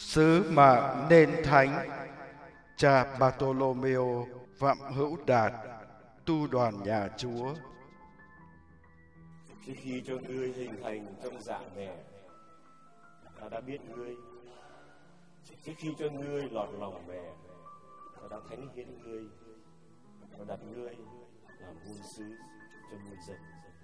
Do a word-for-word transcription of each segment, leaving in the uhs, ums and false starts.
Sứ mạng nên thánh. Cha Bartolomeo Phạm Hữu Đạt, tu đoàn nhà Chúa. Khi khi cho ngươi hình thành trong dạ mẹ, ta đã biết ngươi. Khi khi cho ngươi lọt lòng mẹ, ta đã thánh hiến ngươi và đặt ngươi làm vua sứ cho muôn dân.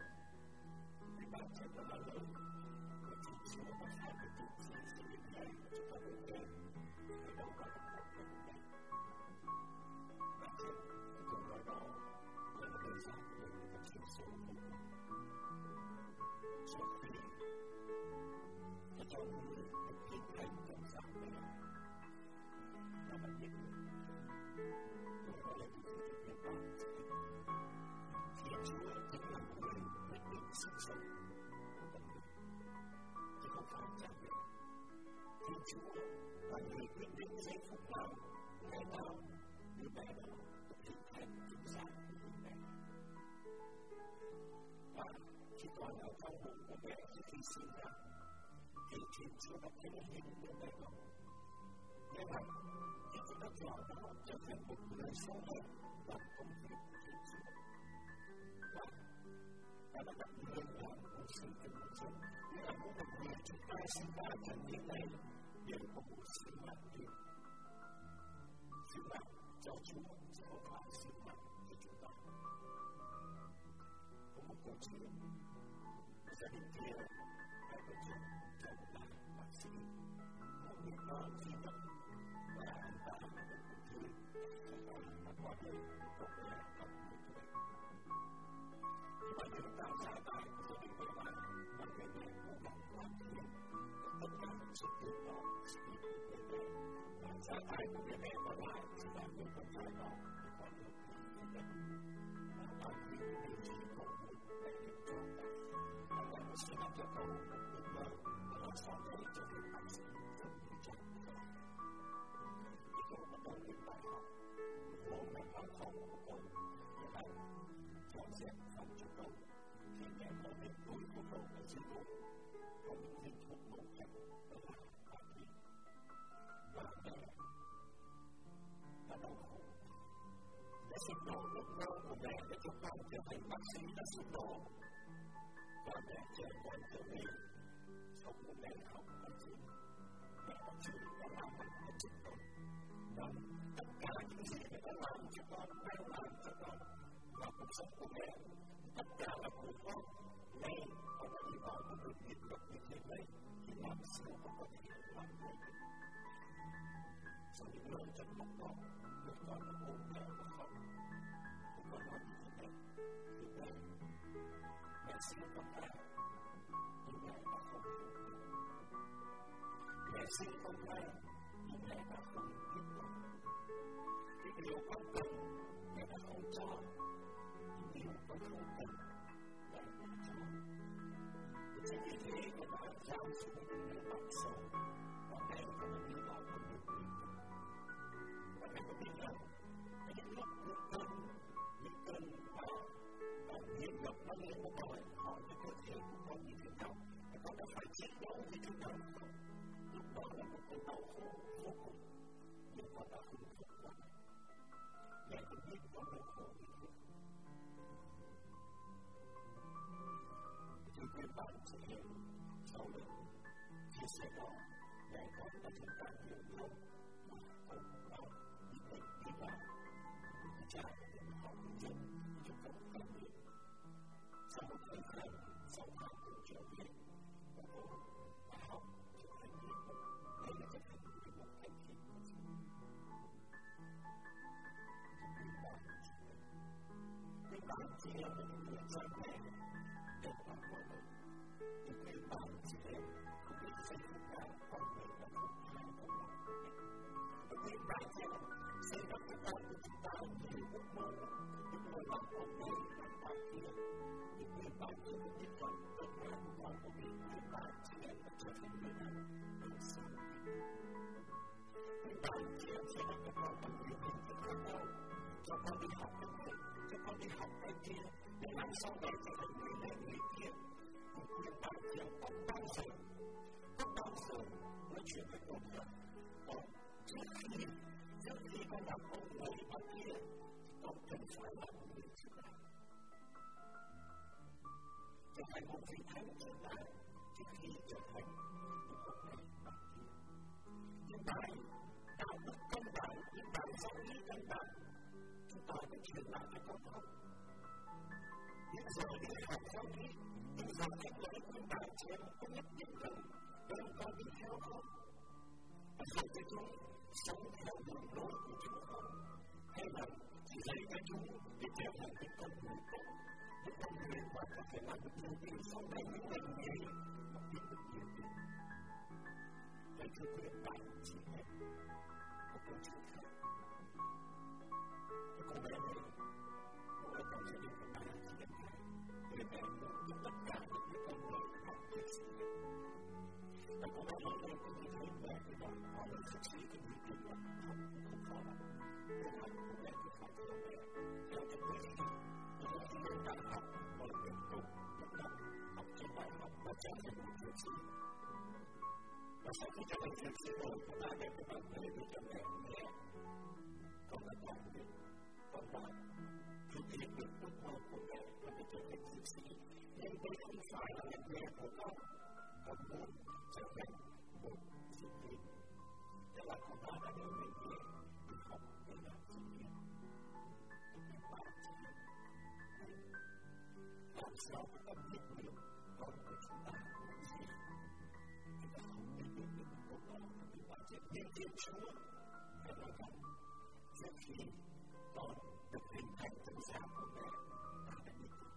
Sau này trở thành người này người kia, một quyền bảo hiểm không bao giờ, không bao giờ nói chuyện với con người. trước khi trước khi con gặp con người ở kia, con cần phải làm người trước đây. Trở thành một vị thánh trước đây, trước khi trở thành một con người ở kia. Những bài đạo đức căn bản, những bài giáo lý căn bản, chúng ta đã truyền lại cho con học. Những giờ đi học giáo lý, những giờ cách lễ những bài trên có nhất định rằng các con đi theo không? Và dạy cho chúng sống theo đường lối của chúng không? Hay là chỉ dạy cho chúng để trở thành những con người tốt, những con người mà có thể làm được nhiều điều sau này những ngành nghề mà biết được nhiều điều. Hãy thưa quý bạn chị em, một câu chuyện khác. Cái con bé này, cô ở trong gia đình của bà chị em này, người mẹ muốn giúp tất cả những cái con người học việc gì. Và cô bé nói lên cái gì thấy mẹ của bà, họ là thực sự cái người tiền là không, không khó lắm. Nhưng mà cô bé cứ phải theo mẹ, theo cái người gì. Cô bé khi lên đại học, cô là người cùng, lúc đó học trên đại học và trở thành một việc gì. Và sau khi trở thành việc gì rồi, cô ta đem cái bản về với cho mẹ nghe. Con đã làm được, con đã thực hiện được ước mơ của mẹ và để trở thành việc gì. Nhưng đây không phải là ngành nghề của con. Con muốn trở thành một diễn viên. Thế là con ta đã đưa ngành nghề để học để làm diễn viên. Nhưng bà chỉ làm sao chúng ta biết được con của chúng ta muốn gì. Chúng ta không biết được những câu đó của chúng ta sẽ biết Thiên Chúa. Phải nói rằng, trước khi con được hình thành trong gia của mẹ, ta đã biết được.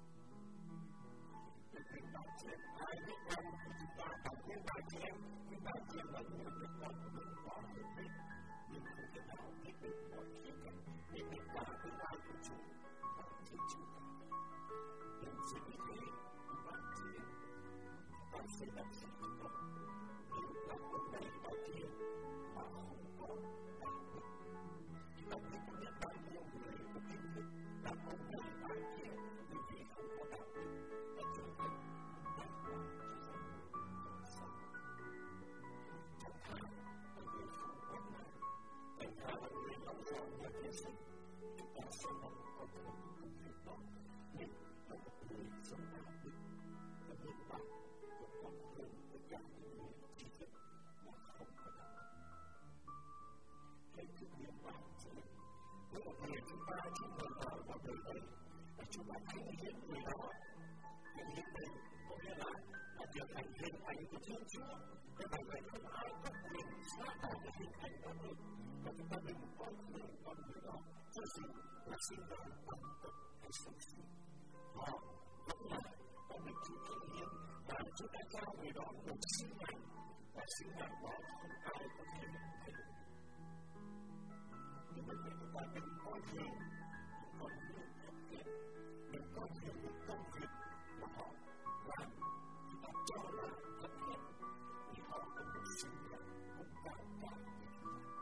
Được hình thành trên ai biết con thì chúng ta đọc những bài chém, những bài chém là người biết con của mình có hiểu biết, nhưng không thể nào biết được mọi khía cạnh, biết được cả tương lai của chúng và Thiên Chúa cả. Nhưng chính vì thế, các bạn chị em, chúng ta sẽ đặt sự cho con. Nếu là con này ở kia mà không có đạo đức, chúng ta biết có biết bao nhiêu người có kiến thức là con này ở kia nhưng vì không có đạo đức và trở thành đại quả cho dân không sao. Chẳng thà là người không quen mạng, chẳng thà là người không rõ nhà thế sinh, chúng ta sẽ mong có thể không hiểu đó, nhưng là một người sống đạo đức và nhân bản của con hơn tất cả những người trí thức mà không có đạo đức. Hãy cứ nhân bản cho mình. Nếu một người chúng ta chỉ mời gọi vào đời này và chúng ta thấy hiến người đó, hiến hiến này có nghĩa là là trở thành hình ảnh của Thiên Chúa. Thế bởi vậy không ai có quyền xóa bỏ cái hình ảnh đó được. Và chúng ta đừng coi thường con người đó, cho dù là sinh ra bằng tật hay xấu xí. Họ vẫn là con được Chúa thiên nhiên và Chúa đã trao người đó một sinh mạng và sinh mạng đó không ai có thể thay đổi. Nhưng bởi vậy chúng ta đừng coi thường những con người thất thiện, đừng coi thường những công việc mà họ làm chúng ta cho là thất thiện vì họ có một sinh mạng cũng cao cả như chúng ta.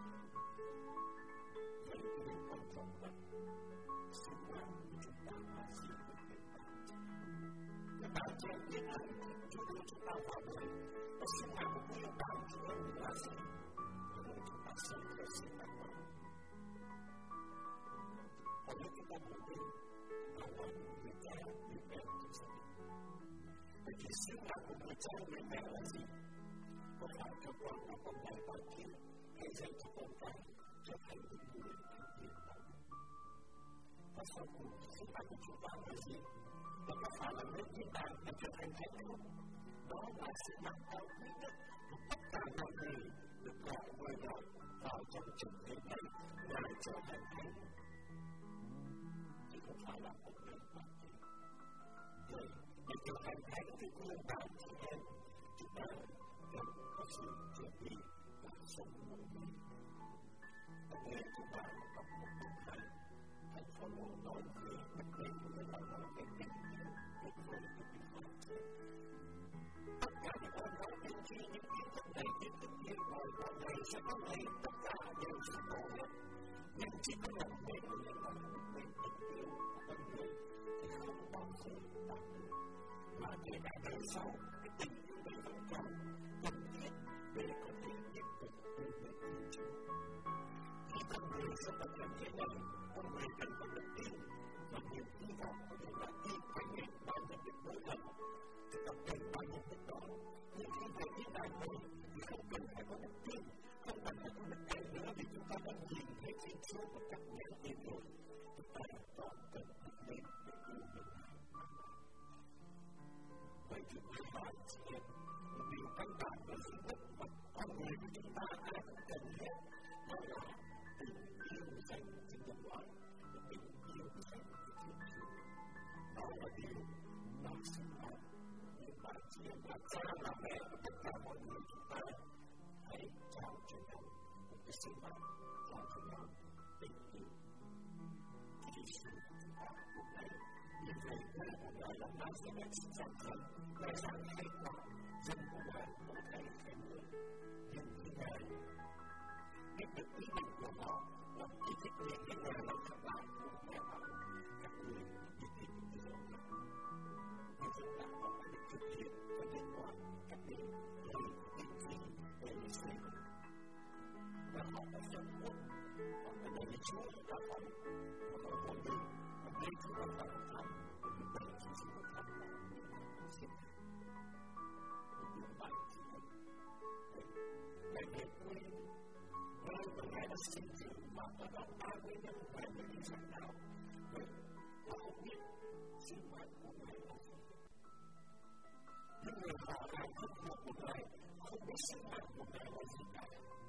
Vậy thì đừng quan trọng lắm sinh mạng của chúng ta là gì của Việt Nam. Các bạn trẻ biết rằng Chúa đưa chúng ta vào đời và sinh mạng của Việt Nam thì là gì? Rồi chúng ta sống theo sinh mạng đó. Và nếu chúng ta muốn đi, ta là người cha, người mẹ trong gia đình. Vậy thì sinh mạng của người cha, người mẹ là gì? Có phải cơ quan của con này con kia hay dạy cho con cái trở thành những người thành viên đạo đức? Và sau cùng, sinh mạng của chúng ta là gì? Và có phải là lên thiên đàng để trở thành thánh không? Đó là sinh mạng cao quý nhất của tất cả mọi người được gọi mời gọi vào trong trần thế này là trở thành thánh. Chứ không phải là một người bạn kia. Vậy, để trở thành thánh thì nguyên bản chị em, chúng ta cần có sự chuẩn bị và sống mỗi ngày. Và nếu chúng ta đọc một câu này, hãy follow nói về bất định người ta nói về tình yêu tuyệt vời của tình bạn trẻ. Tất cả những con nói đến khi những kiến thức này, kiến thức kia ngồi vào này sẽ có ngày tất cả đều sẽ có hết. Nhưng chỉ có lòng mình liên lạc về tình yêu của con người thì không bao giờ đạt được. Mà kể cả đời sau, cái tình yêu đấy vẫn còn cần thiết để có thể tiếp tục từ với Thiên mình thì tập trung vào mục đích đó. Nhưng khi về với đại hội thì không cần phải có đức tin, không cần phải có đức tin nữa vì chúng ta đã nhìn thấy Thiên Chúa một cách nhãn tiền rồi. Chúng ta còn cần đức tin để cứu mình. Vậy thì quý bạn chị em, một điều căn bản và duy nhất mà con người của chúng ta ai cũng cần hết đó là tình yêu dành cho nhân loại, tình yêu dành cho Thiên Chúa. Đó là điều mà sinh hoạt những bạn chị em là cha là mẹ của tất cả mọi người chúng ta hãy trao cho nhau một cái sinh hoạt, trao cho nhau tình yêu. Khi sự chúng ta hôm nay như vậy Ngài của Ngài là Nazareth trong thần, Ngài rằng hay quá, dân của Ngài cũng thấy khen ngợi. Nhưng khi Ngài biết được ý định của họ là ý thích liền với Ngài làm thất bại của mẹ bảo các người biết ý định của họ. Như vậy là họ đã được thực hiện và liên quan các điều lời định gì về lịch sử. Và họ đã dẫn bước họ đã đầy Chúa đã phóng của họ mỗi đường và ngay thứ họ đã thăm của những bệnh chính sĩ của thăm và những bệnh chính sĩ. Những bệnh chính sĩ Ngài về quê nơi mà Ngài đã sinh trưởng mà ở đó ba mươi năm Ngài mới đi sang đạo. Vậy họ không biết sinh hoạt của Ngài là gì. Những người họ làm phục vụ của Ngài không biết sinh hoạt của Ngài là gì cả.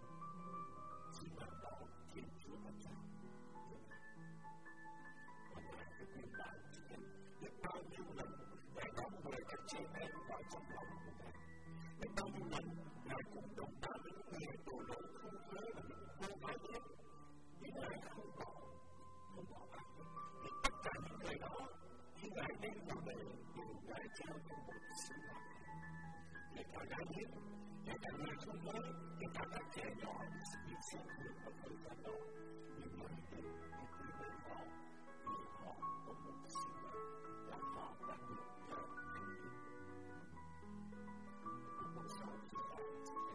Sinh hoạt đó Thiên Chúa đã trao cho Ngài. Và Ngài với quý bạn chị em biết bao nhiêu lần Ngài đón mời các chị em vào trong lòng của Ngài. Biết bao nhiêu lần Ngài cũng đồng đạo với những người đổ lỗi không nhớ và những vô gái nhất. Vì Ngài không bỏ, không bỏ ai hết. Vì tất cả những người đó, khi Ngài đến vào đây, đều Ngài trao cho một sinh hoạt. Kể cả gái hiếp, kể cả người không nhớ, kể cả các trẻ nhỏ bị sinh hưởng ở thời gian đó. Nhưng Ngài đến để quý mến họ, vì họ có một sinh hoạt và họ đã được trao thành viên. Một số chị em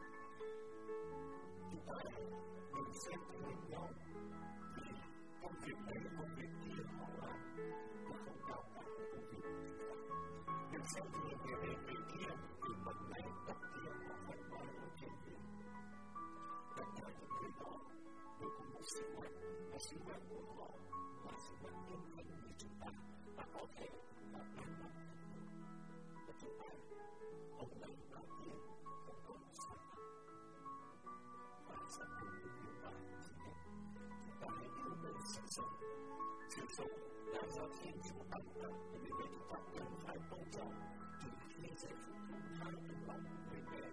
chúng ta đừng xem thường nhau vì công việc này công việc kia họ làm và không cao cả công việc của chúng ta. Đừng xem thường người này người kia vì bậc này bậc kia họ phải nói ở trên đường. Tất cả những người đó đều có một sinh hoạt và sinh hoạt của họ là sinh hoạt nhân thân như chúng ta và có thể là đáng mặt và chúng ta ông này có tiền không có một sản phẩm và sản phẩm của chúng ta chúng ta hãy yêu đời sự sống. Sự sống là do Thiên Chúa ban tặng vì vậy chúng ta cần phải tôn trọng từ khi giây phút thứ hai trong lòng người mẹ